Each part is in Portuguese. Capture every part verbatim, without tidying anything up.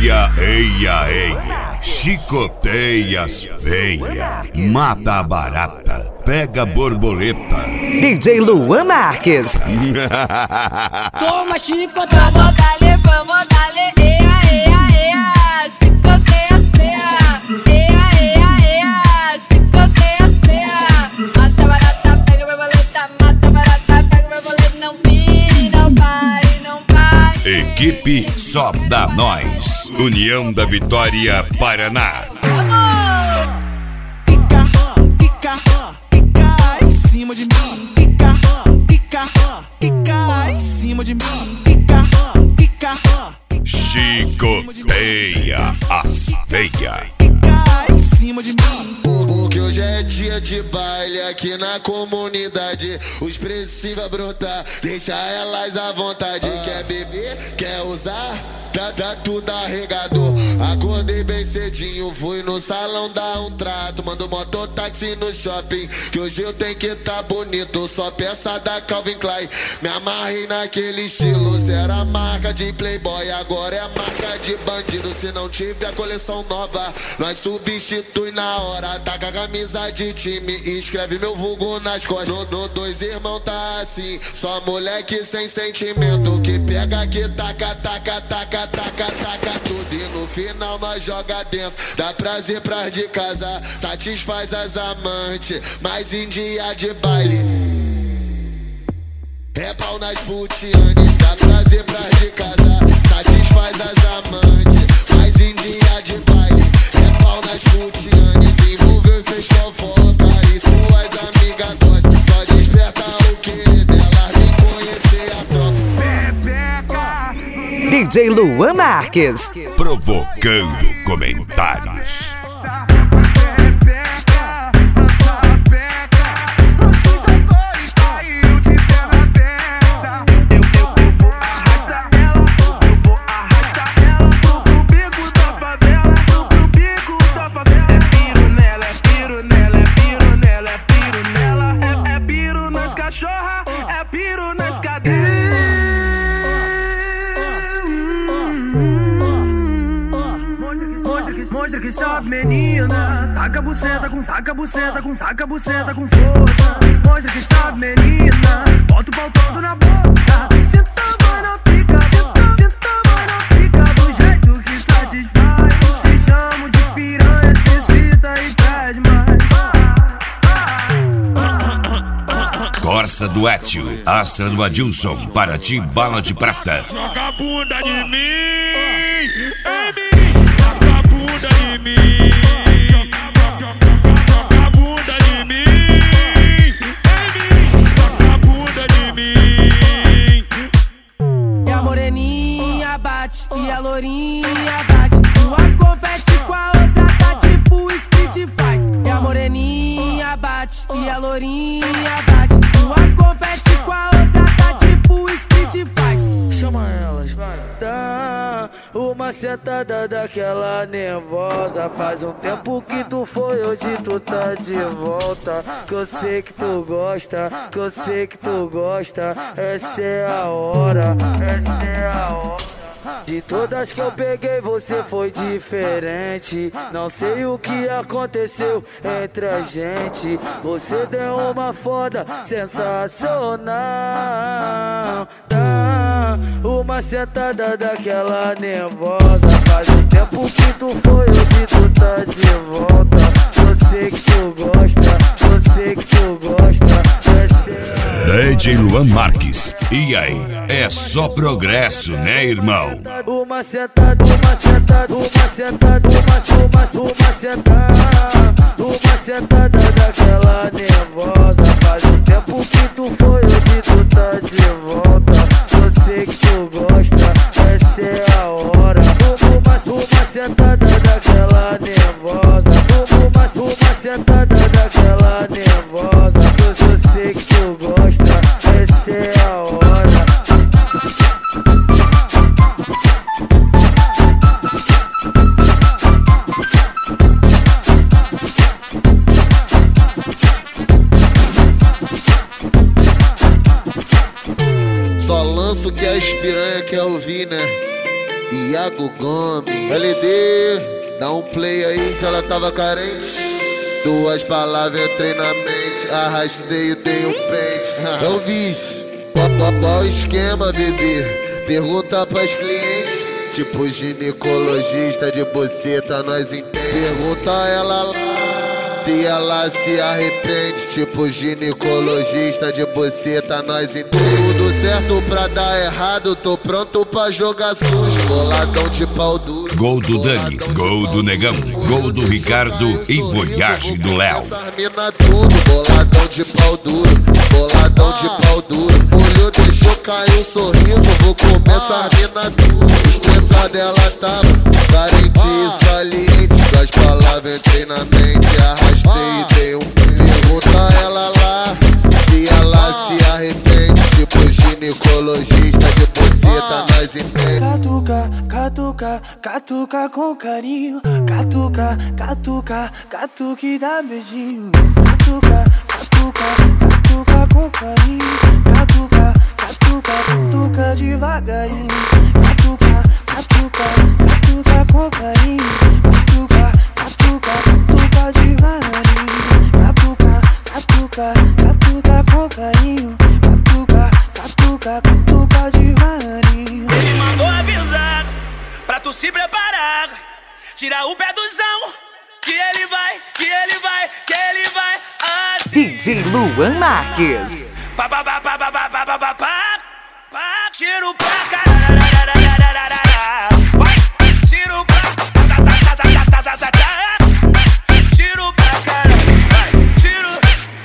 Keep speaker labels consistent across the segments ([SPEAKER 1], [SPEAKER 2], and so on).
[SPEAKER 1] Eia, eia, eia, chicoteia as feia, mata a barata, pega a borboleta.
[SPEAKER 2] D J Luan Marques.
[SPEAKER 3] Toma chicotada, vamos dale, vamos dale, eia, eia, eia, chicoteia as feia, eia, eia, eia, chicoteia as feia, mata a barata, pega a borboleta, mata a barata, pega a borboleta, não pire, não pare, não pare.
[SPEAKER 1] Equipe Só Dá Nós, União da Vitória, Paraná.
[SPEAKER 4] Quica, quica, quica em cima de mim. Quica, quica, quica em cima de mim. Quica, quica,
[SPEAKER 1] Chicoteia as feia.
[SPEAKER 4] quica em cima de mim.
[SPEAKER 5] Que hoje é dia de baile aqui na comunidade. O expressivo vai brotar, deixa elas à vontade. Quer beber, quer usar, dá, dá tudo arregador. Acordei bem cedinho, fui no salão dar um trato. Mando mototáxi no shopping, que hoje eu tenho que tá bonito. Só peça da Calvin Klein, me amarrei naquele estilo. Se era marca de playboy, agora é marca de bandido. Se não tiver coleção nova, nós substitui na hora. Taca a camisa de time, escreve meu vulgo nas costas. No, no dois irmão tá assim, só moleque sem sentimento. Que pega, que taca, taca, taca, taca, taca tudo. E no final nós joga dentro, dá prazer pras de casa, satisfaz as amantes, mas em dia de baile é pau nas putianes, dá prazer pras de casa, satisfaz as amantes, mas em dia de baile é pau nas putianes, envolveu e fez fofoca, e suas amigas gostam, só desperta o que dela, vem conhecer a tropa.
[SPEAKER 2] D J Luan Marques.
[SPEAKER 1] Provocando comentários.
[SPEAKER 6] Mostra que sabe, menina. Taca a buceta com faca, buceta com faca, buceta com força. Mostra que sabe, menina. Bota o pau todo na boca. Senta, vai na pica, senta, senta, vai na pica. Do jeito que satisfaz. Se chama de piranha, se excita e pede mais.
[SPEAKER 1] Corsa do Etio, Astra do Adilson, Paraty, Bala de Prata.
[SPEAKER 7] Joga a bunda de mim, em mim. Joga a bunda de mim. Joga a bunda de mim, em mim. Joga a bunda de mim.
[SPEAKER 6] E a moreninha bate, e a lourinha bate. Uma compete com a outra, tá tipo street fight. E a moreninha bate, e a lourinha bate. Uma compete com a outra, tá tipo street fight. Chama elas, vai. Dá uma sentada daquela nervosa. Faz um tempo que tu foi, hoje tu tá de volta. Que eu sei que tu gosta, que eu sei que tu gosta. Essa é a hora, essa é a hora. De todas que eu peguei, você foi diferente. Não sei o que aconteceu entre a gente. Você deu uma foda sensacional. Dá uma sentada daquela nervosa. Faz um tempo que tu foi, hoje tu tá de volta. Eu sei que tu gosta, eu sei que tu gosta.
[SPEAKER 1] D J Luan Marques. E aí? É só progresso, né, irmão?
[SPEAKER 6] Uma sentada, uma sentada, uma sentada, uma, uma, uma sentada. Uma sentada daquela nervosa. Faz um tempo que tu foi, hoje tu tá de volta. Eu sei que tu gosta, essa é a hora. Uma, uma sentada daquela nervosa. Uma, uma sentada daquela nervosa. Eu sei que tu gosta, essa é a hora.
[SPEAKER 5] Só lanço que as piranha quer ouvir, né? E Iago Gomes. L D, dá um play aí que ela tava carente. Duas palavras entrei na mente, arrastei e dei um pente. Eu vi qual, qual, qual o esquema, bebê? Pergunta pras clientes. Tipo ginecologista de buceta, nós entende. Pergunta ela lá se ela se arrepende. Tipo ginecologista de buceta, nós entende. Tudo certo pra dar errado, tô pronto pra jogar sujo. Boladão de pau duro.
[SPEAKER 1] Gol do Dani, gol do Negão, gol do Ricardo e Voyage do Léo.
[SPEAKER 5] Boladão de pau duro, boladão de pau duro. Olhou, deixou cair um sorriso, vou começar a mina duro. Estressada ela tava, carente e saliente. Das palavras entrei na mente, arrastei e dei um. Pergunta ela lá se ela se arrepende. Tipo ginecologista de buceta, nós entende.
[SPEAKER 6] Catuca, catuca, catuca com carinho. Catuca, catuca, catuca e dá beijinho. Catuca, catuca, catuca com carinho. Catuca, catuca, catuca devagarinho. Catuca, catuca, catuca com carinho. Catuca, catuca, catuca devagarinho. Catuca, catuca, catuca com carinho. Catuca, catuca, catuca devagarinho.
[SPEAKER 4] Ele mandou avisar pra tu se preparar. Tira o pé do chão, que ele vai, que ele vai, que ele vai assim.
[SPEAKER 2] D J Luan Marques.
[SPEAKER 4] Pa pa pa pa pa pa pa pa pa pa. Tira o pé, carararararararara. Vai, tira o pé, ta ta ta ta ta ta ta ta. Tira o pé, cara. Vai, tira,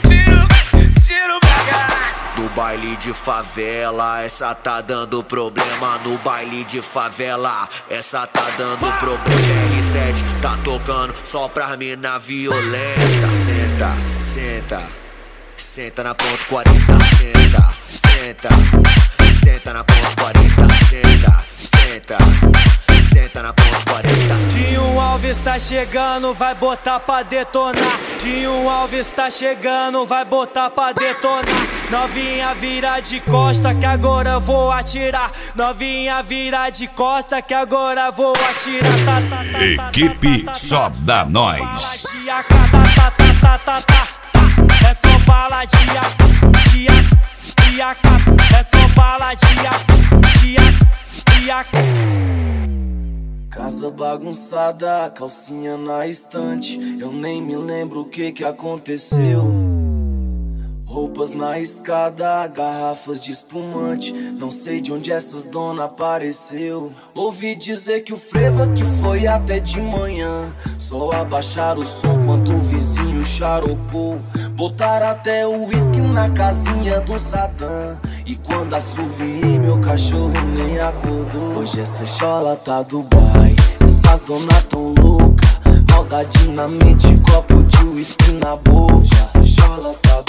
[SPEAKER 4] tira, tira o pé, cara. No baile de favela, essa tá dando problema. No baile de favela, essa tá dando problema. R sete tá tocando só pra mina violenta. Senta, senta, senta na ponto quarenta. Senta, senta, senta na ponto quarenta. Senta, senta, senta na ponto quarenta.
[SPEAKER 8] Dinho Alves tá chegando, vai botar pra detonar. Dinho Alves tá chegando, vai botar pra detonar. Novinha vira de costa que agora eu vou atirar. Novinha vira de costa que agora eu vou atirar. Tá, tá, tá,
[SPEAKER 1] Equipe só dá nós.
[SPEAKER 8] É só bala de a, de a, de a, é só bala de a, de a, de a. Casa bagunçada, calcinha na estante. Eu nem me lembro o que que aconteceu. Roupas na escada, garrafas de espumante. Não sei de onde essas dona apareceu. Ouvi dizer que o frevo que foi até de manhã. Só abaixaram o som quando o vizinho charopou. Botaram até o uísque na casinha do Sadam. E quando assoviei, meu cachorro nem acordou. Hoje essa chola tá Dubai. Essas dona tão louca. Maldade na mente, copo de uísque na boca. Essa chola tá Dubai.